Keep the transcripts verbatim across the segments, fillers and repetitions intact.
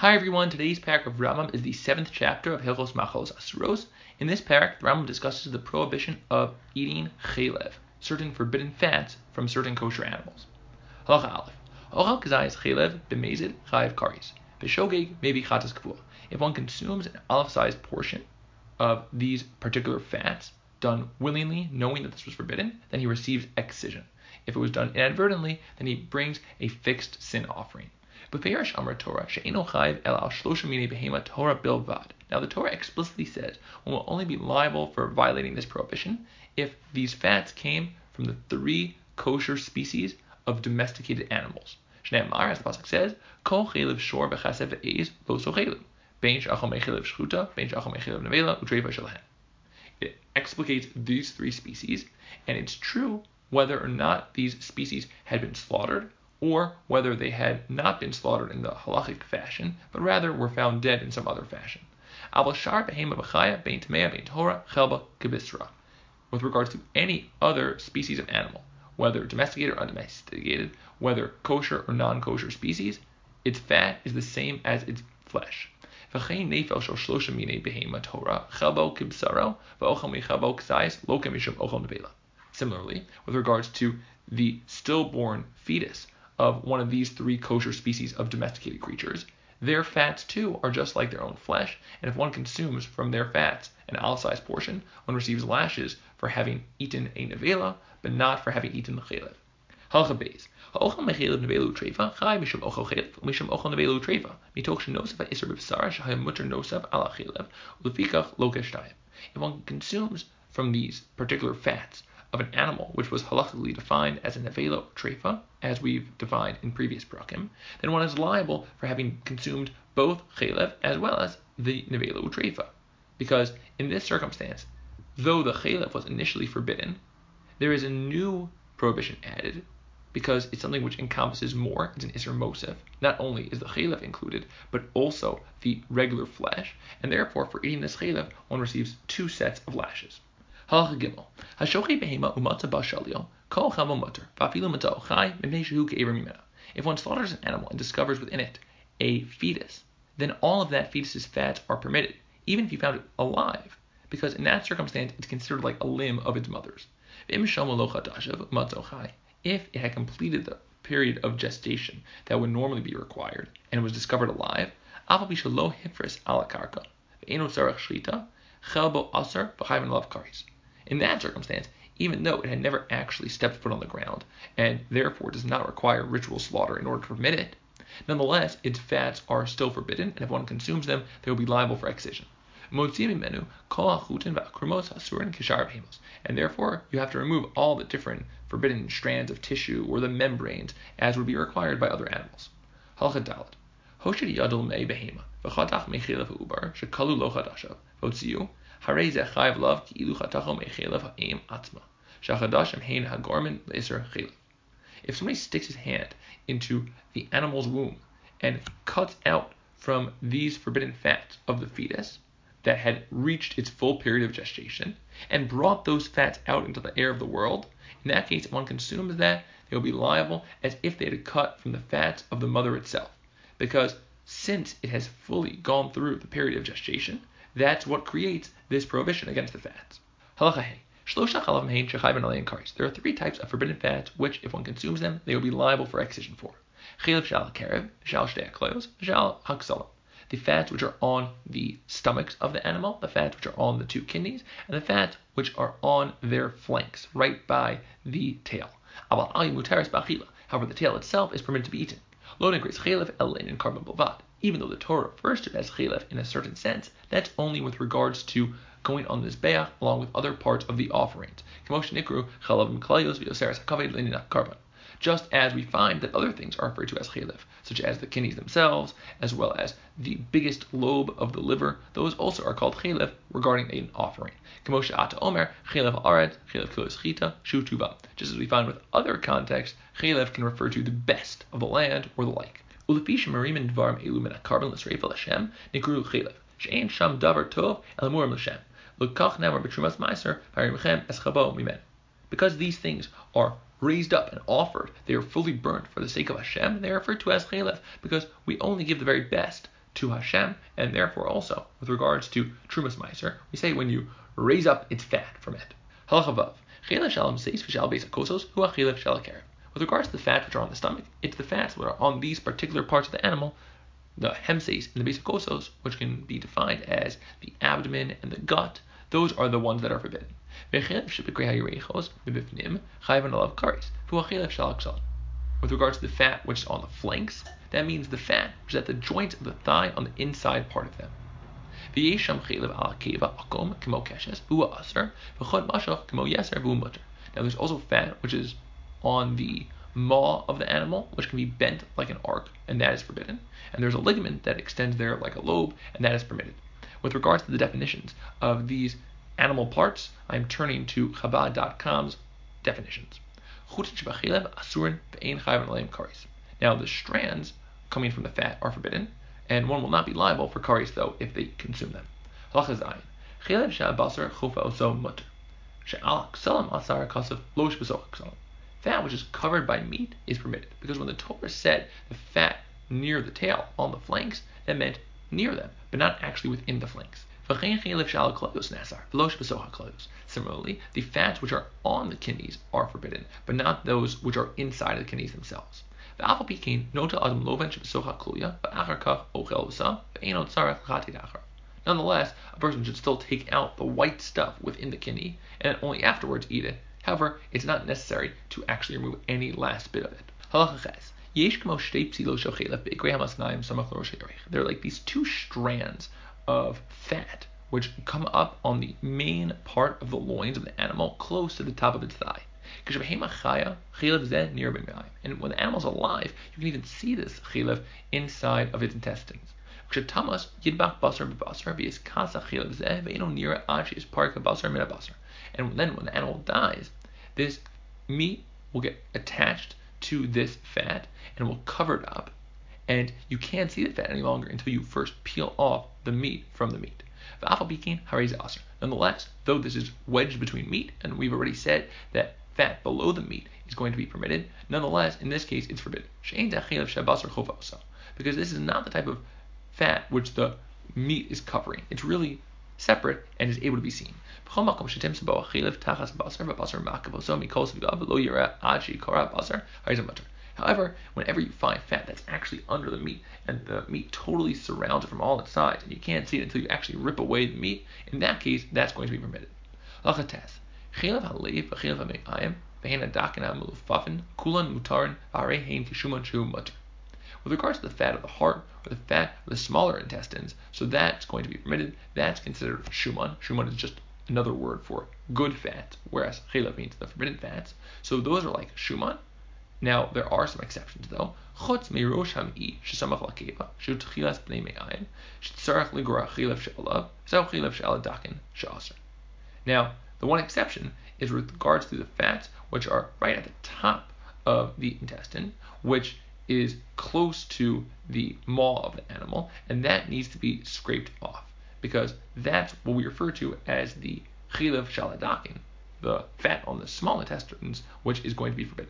Hi everyone, today's parak of Rambam is the seventh chapter of Hilchos Machalos Asuros. In this parak, the Rambam discusses the prohibition of eating chaylev, certain forbidden fats from certain kosher animals. Halacha Aleph. Ochal kazayis chaylev b'mezid chayiv karis. B'shogeg maybe chatas kavua. If one consumes an olive-sized portion of these particular fats, done willingly, knowing that this was forbidden, then he receives excision. If it was done inadvertently, then he brings a fixed sin offering. Now the Torah explicitly says one will only be liable for violating this prohibition if these fats came from the three kosher species of domesticated animals. Shneimar, as the pasuk says, Kol chaylev shor b'chasev ve'ez lo sochelu, bein she'achal mechelev shchuta, bein she'achal mechelev nevela, utreiva shelahem. It explicates these three species, and it's true whether or not these species had been slaughtered, or whether they had not been slaughtered in the halachic fashion, but rather were found dead in some other fashion. With regards to any other species of animal, whether domesticated or undomesticated, whether kosher or non-kosher species, its fat is the same as its flesh. Similarly, with regards to the stillborn fetus of one of these three kosher species of domesticated creatures, their fats too are just like their own flesh, and if one consumes from their fats an olive-sized portion, one receives lashes for having eaten a nevela, but not for having eaten the chaylev. Halacha beis. Ha'ochel mechelev nevelu treifa chai mishum ochel chaylev mishum ochel nevelu treifa mitoch shenosav ha'isur b'bsara shehayim muter nosav ala chaylev ulefikach lo keshtayim. If one consumes from these particular fats of an animal which was halachically defined as a nevela or treifa, as we've defined in previous prakim, then one is liable for having consumed both chaylev as well as the nevela or treifa. Because in this circumstance, though the chaylev was initially forbidden, there is a new prohibition added because it's something which encompasses more. It's an isur mosef. Not only is the chaylev included, but also the regular flesh, and therefore for eating this chaylev, one receives two sets of lashes. Halacha Gimel. Hashochi behema umata bashalio kol chamo muter va'afilu matao chai mipnei shehu ke'ever mimena. If one slaughters an animal and discovers within it a fetus, then all of that fetus's fats are permitted, even if you found it alive, because in that circumstance it's considered like a limb of its mother's. If it had completed the period of gestation that would normally be required and was discovered alive, in that circumstance, even though it had never actually stepped foot on the ground, and therefore does not require ritual slaughter in order to permit it, nonetheless, its fats are still forbidden, and if one consumes them, they will be liable for excision. And therefore, you have to remove all the different forbidden strands of tissue or the membranes, as would be required by other animals. Halacha Dalet. Hoshid yadol mei behema v'chatach mechelev ha'ubar shekalu lo chadashav v'otziu harei zeh chayav lav ki ilu chatacho mechelev ha'em atzma shachadashim hein ha'gormin le'isur chelev. If somebody sticks his hand into the animal's womb and cuts out from these forbidden fats of the fetus that had reached its full period of gestation and brought those fats out into the air of the world, in that case, if one consumes that, they will be liable as if they had cut from the fats of the mother itself. Because since it has fully gone through the period of gestation, that's what creates this prohibition against the fats. Halacha Hey. There are three types of forbidden fats which, if one consumes them, they will be liable for excision for. The fats which are on the stomachs of the animal, the fats which are on the two kidneys, and the fats which are on their flanks, right by the tail. However, the tail itself is permitted to be eaten. Even though the Torah refers to it as chaylev in a certain sense, that's only with regards to going on this mizbeach along with other parts of the offerings. Just as we find that other things are referred to as chaylev, such as the kidneys themselves, as well as the biggest lobe of the liver, those also are called chaylev regarding an offering. Just as we find with other contexts, chaylev can refer to the best of the land or the like. Because these things are raised up and offered, they are fully burnt for the sake of Hashem, they are referred to as chaylev, because we only give the very best to Hashem, and therefore also with regards to Trumas Meiser, we say when you raise up its fat from it. Halacha Vav. With regards to the fats which are on the stomach, it's the fats that are on these particular parts of the animal, the hemseis and the basic kosos, which can be defined as the abdomen and the gut. Those are the ones that are forbidden. With regards to the fat which is on the flanks, that means the fat which is at the joints of the thigh on the inside part of them. Now there's also fat which is on the maw of the animal, which can be bent like an arc, and that is forbidden. And there's a ligament that extends there like a lobe, and that is permitted. With regards to the definitions of these animal parts, I'm turning to Chabad dot com's definitions. Now the strands coming from the fat are forbidden, and one will not be liable for kares though if they consume them. Fat which is covered by meat is permitted, because when the Torah said the fat near the tail, on the flanks, that meant near them, but not actually within the flanks. Similarly, the fats which are on the kidneys are forbidden, but not those which are inside the kidneys themselves. Nonetheless, a person should still take out the white stuff within the kidney and only afterwards eat it. However, it's not necessary to actually remove any last bit of it. There are like these two strands of fat which come up on the main part of the loins of the animal close to the top of its thigh. And when the animal's alive, you can even see this chilev inside of its intestines. And then when the animal dies, this meat will get attached to this fat and will cover it up, and you can't see the fat any longer until you first peel off the meat from the meat. Nonetheless, though this is wedged between meat, and we've already said that fat below the meat is going to be permitted, nonetheless, in this case, it's forbidden. Because this is not the type of fat which the meat is covering. It's really separate and is able to be seen. However, whenever you find fat that's actually under the meat, and the meat totally surrounds it from all its sides, and you can't see it until you actually rip away the meat, in that case, that's going to be permitted. With regards to the fat of the heart, or the fat of the smaller intestines, so that's going to be permitted. That's considered shuman. Shuman is just another word for good fat, whereas chilev means the forbidden fats. So those are like shuman. Now, there are some exceptions though. Now, the one exception is with regards to the fats which are right at the top of the intestine, which is close to the maw of the animal, and that needs to be scraped off, because that's what we refer to as the chilev shaladakin, the fat on the small intestines, which is going to be forbidden.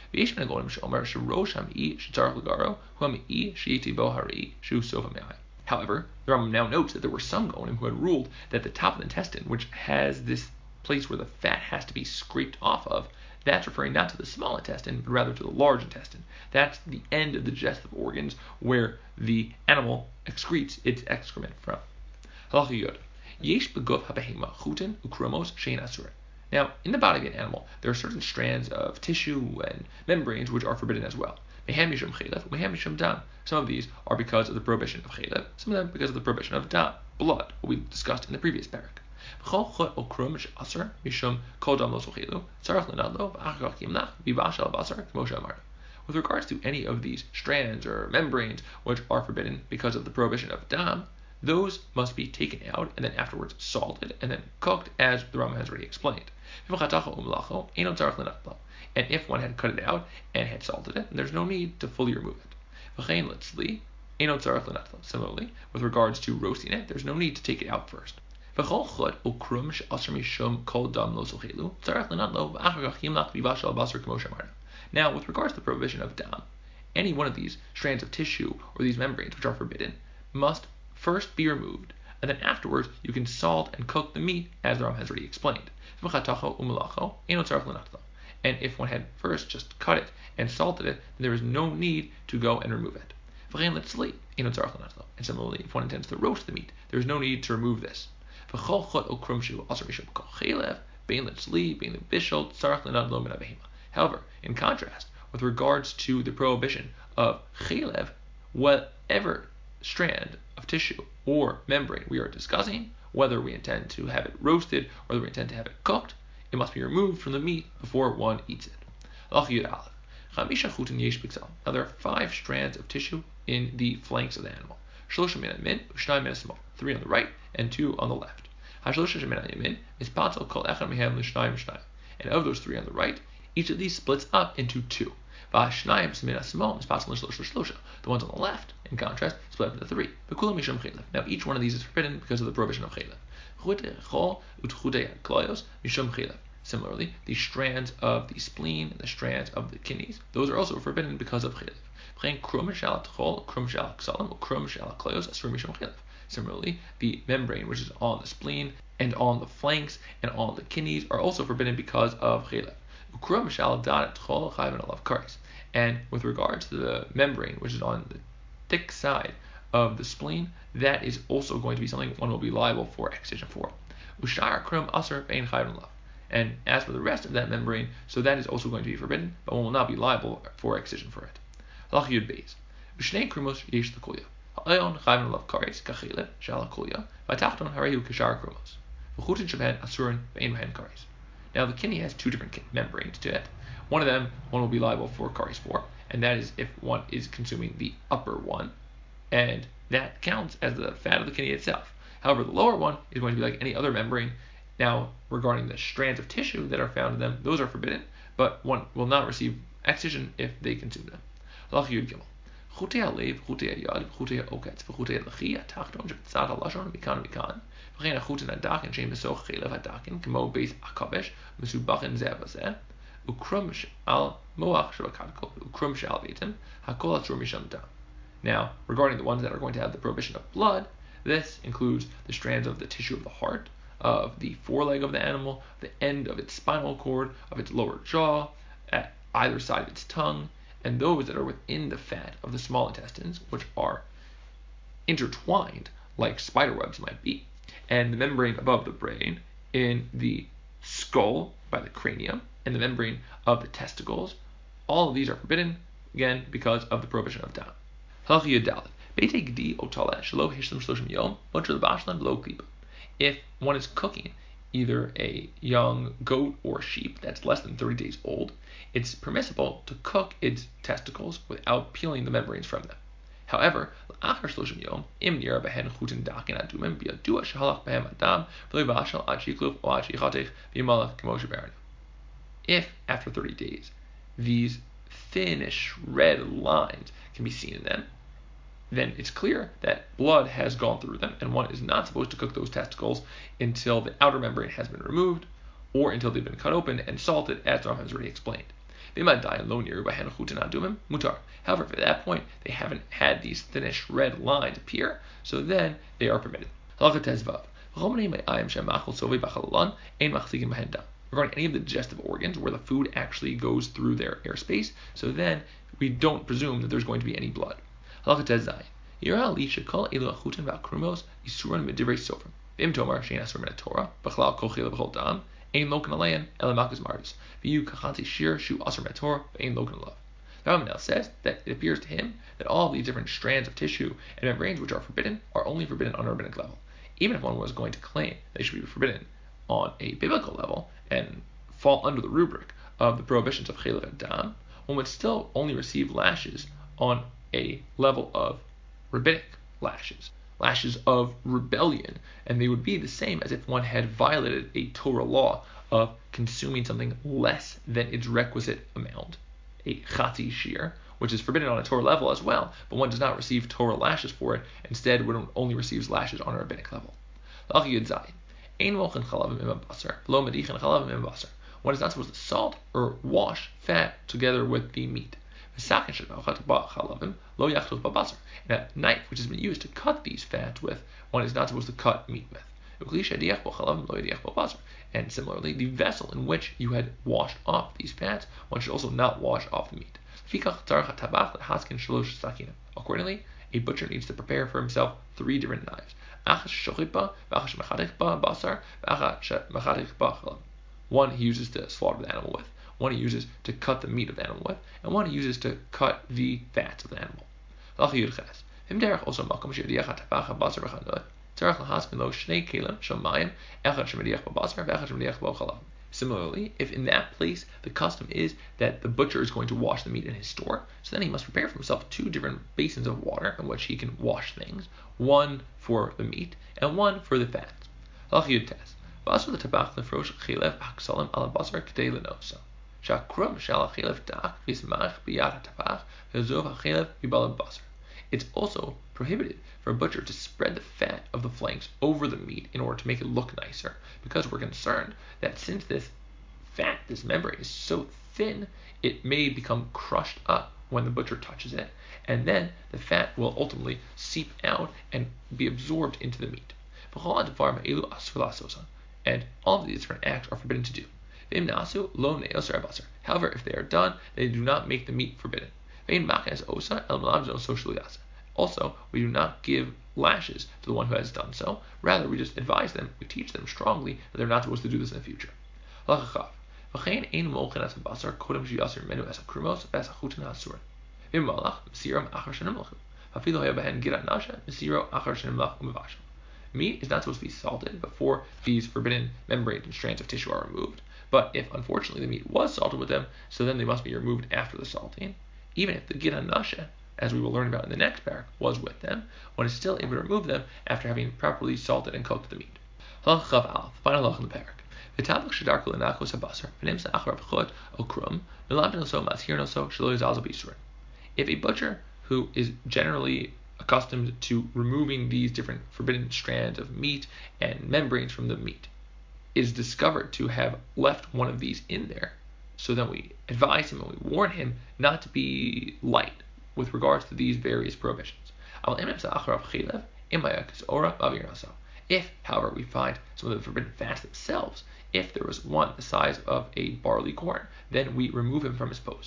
However, the Rambam now notes that there were some Gonim who had ruled that the top of the intestine, which has this place where the fat has to be scraped off of, that's referring not to the small intestine, but rather to the large intestine. That's the end of the digestive organs where the animal excretes its excrement from. Now, in the body of an animal, there are certain strands of tissue and membranes which are forbidden as well. Some of these are because of the prohibition of chilev, some of them because of the prohibition of dam, blood, what we discussed in the previous parak. With regards to any of these strands or membranes which are forbidden because of the prohibition of dam, those must be taken out and then afterwards salted and then cooked, as the Rambam has already explained. And if one had cut it out and had salted it, there's no need to fully remove it. Similarly, with regards to roasting it, there's no need to take it out first. Now, with regards to the prohibition of dam, any one of these strands of tissue or these membranes which are forbidden must first be removed, and then afterwards you can salt and cook the meat, as the Ram has already explained. And if one had first just cut it and salted it, then there is no need to go and remove it. And similarly, if one intends to roast the meat, there is no need to remove this. However, in contrast, with regards to the prohibition of chelev, whatever strand of tissue or membrane we are discussing, whether we intend to have it roasted or whether we intend to have it cooked, it must be removed from the meat before one eats it. Now there are five strands of tissue in the flanks of the animal. Three on the right and two on the left. And of those three on the right, each of these splits up into two. The ones on the left, in contrast, split up into three. Now each one of these is forbidden because of the prohibition of chelev. Similarly, the strands of the spleen and the strands of the kidneys, those are also forbidden because of chelev. Similarly, the membrane which is on the spleen and on the flanks and on the kidneys are also forbidden because of chelev. And with regards to the membrane which is on the thick side of the spleen, that is also going to be something one will be liable for excision for. And as for the rest of that membrane, so that is also going to be forbidden, but one will not be liable for excision for it. Now the kidney has two different membranes to it. One of them one will be liable for kares for, and that is if one is consuming the upper one, and that counts as the fat of the kidney itself. However, the lower one is going to be like any other membrane. Now, regarding the strands of tissue that are found in them, those are forbidden, but one will not receive excision if they consume them. Now, regarding the ones that are going to have the prohibition of blood, this includes the strands of the tissue of the heart, of the foreleg of the animal, the end of its spinal cord, of its lower jaw, at either side of its tongue, and those that are within the fat of the small intestines, which are intertwined like spider webs might be, and the membrane above the brain, in the skull by the cranium, and the membrane of the testicles. All of these are forbidden, again, because of the prohibition of dam. If one is cooking either a young goat or sheep that's less than thirty days old, it's permissible to cook its testicles without peeling the membranes from them. However, if after thirty days these thinnish red lines can be seen in them, then it's clear that blood has gone through them, and one is not supposed to cook those testicles until the outer membrane has been removed, or until they've been cut open and salted, as the Ram has already explained. However, if at that point they haven't had these thinnish red lines appear, so then they are permitted. Regarding any of the digestive organs where the food actually goes through their airspace, so then we don't presume that there's going to be any blood. The Rambam now says that it appears to him that all these different strands of tissue and membranes which are forbidden are only forbidden on a rabbinic level. Even if one was going to claim they should be forbidden on a biblical level and fall under the rubric of the prohibitions of chelev and dam, one would still only receive lashes on a level of rabbinic lashes, lashes of rebellion, and they would be the same as if one had violated a Torah law of consuming something less than its requisite amount, a chatzi shir, which is forbidden on a Torah level as well, but one does not receive Torah lashes for it. Instead, one only receives lashes on a rabbinic level. One is not supposed to salt or wash fat together with the meat. And a knife which has been used to cut these fats with, one is not supposed to cut meat with. And similarly, the vessel in which you had washed off these fats, one should also not wash off the meat. Accordingly, a butcher needs to prepare for himself three different knives. One he uses to slaughter the animal with, one he uses to cut the meat of the animal with, and one he uses to cut the fats of the animal. Similarly, if in that place the custom is that the butcher is going to wash the meat in his store, so then he must prepare for himself two different basins of water in which he can wash things, one for the meat and one for the fats. It's also prohibited for a butcher to spread the fat of the flanks over the meat in order to make it look nicer, because we're concerned that since this fat, this membrane, is so thin, it may become crushed up when the butcher touches it, and then the fat will ultimately seep out and be absorbed into the meat. And all of these different acts are forbidden to do. However, if they are done, they do not make the meat forbidden. Also, we do not give lashes to the one who has done so. Rather, we just advise them, we teach them strongly that they're not supposed to do this in the future. Meat is not supposed to be salted before these forbidden membranes and strands of tissue are removed. But if, unfortunately, the meat was salted with them, so then they must be removed after the salting. Even if the gid nasha, as we will learn about in the next parak, was with them, one is still able to remove them after having properly salted and cooked the meat. Halacha Chav Aleph, final halacha in the parak. V'tabach shedarko lenachos habasar, v'nimsa achar v'chot okrum, v'lamden oso matzhirin oso shelo yizalzo b'yisurin. If a butcher who is generally accustomed to removing these different forbidden strands of meat and membranes from the meat is discovered to have left one of these in there, so then we advise him and we warn him not to be light with regards to these various prohibitions. If, however, we find some of the forbidden fats themselves, if there was one the size of a barley corn, then we remove him from his post.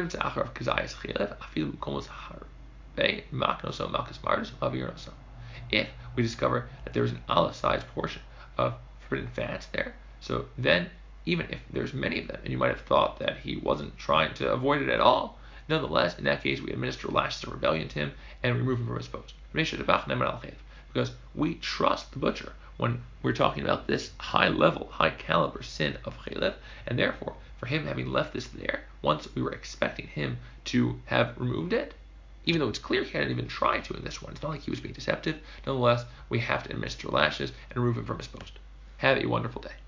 If we discover that there is an Allah-sized portion of forbidden fats there, so then even if there's many of them, and you might have thought that he wasn't trying to avoid it at all, nonetheless, in that case, we administer lashes of rebellion to him and remove him from his post. Because we trust the butcher when we're talking about this high-level, high-caliber sin of chelev, and therefore, for him having left this there, once we were expecting him to have removed it, even though it's clear he hadn't even tried to in this one, it's not like he was being deceptive, nonetheless, we have to administer lashes and remove him from his post. Have a wonderful day.